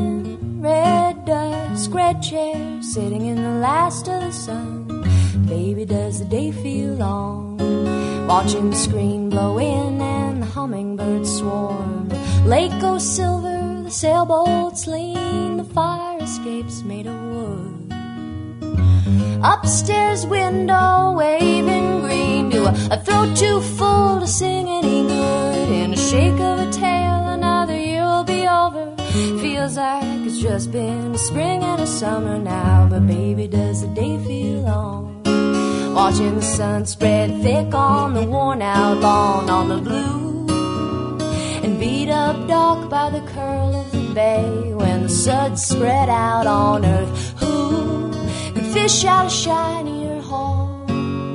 morning, red dusk, red chair, sitting in the last of the sun. Baby, does the day feel long? Watching the screen blow in and the hummingbirds swarm. Lake goes silver, the sailboats lean, the fire escapes made of wood. Upstairs window waving green, do a throat too full to sing any good? In a shake of a tail, another year will be over. Feels like it's just been a spring and a summer now. But baby, does the day feel long? Watching the sun spread thick on the worn out lawn, on the blue and beat up dock by the curl of the bay. When the suds spread out on earth, who could fish out a shinier haul?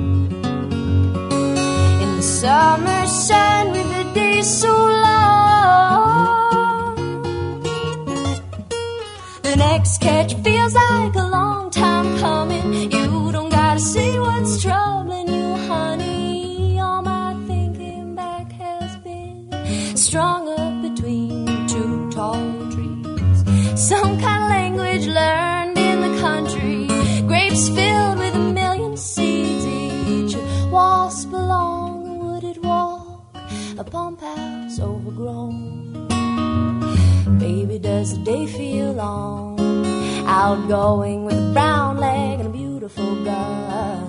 In the summer sun with the day so long, the next catch feels like a long time coming. You don't gotta say what's troubling you, honey. All my thinking back has been strung up between two tall trees. Some kind of language learned in the country, grapes filled with a million seeds each, a wasp along a wooded walk, a pump house overgrown. Baby, does the day feel long? Outgoing with a brown leg and a beautiful gun.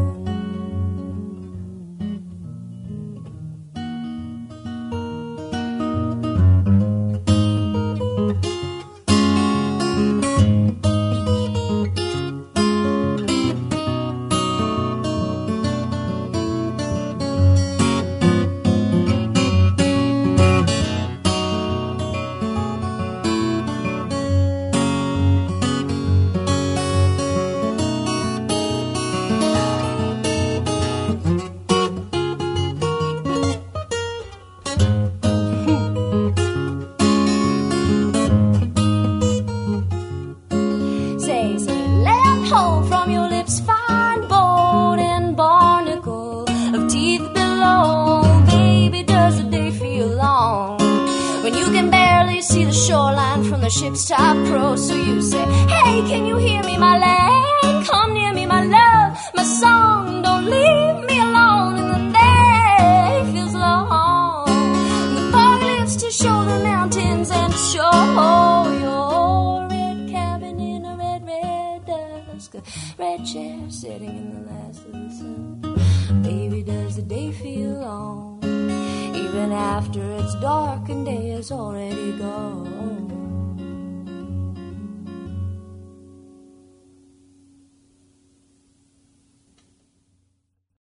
Ship's top pro, so you say, hey, can you hear me, my lad? Come near me, my love, my song. Don't leave me alone, and the day feels long. The fog lifts to show the mountains and to show your red cabin in a red, red dusk, a red chair sitting in the last of the sun. Baby, does the day feel long, even after it's dark and day is already gone?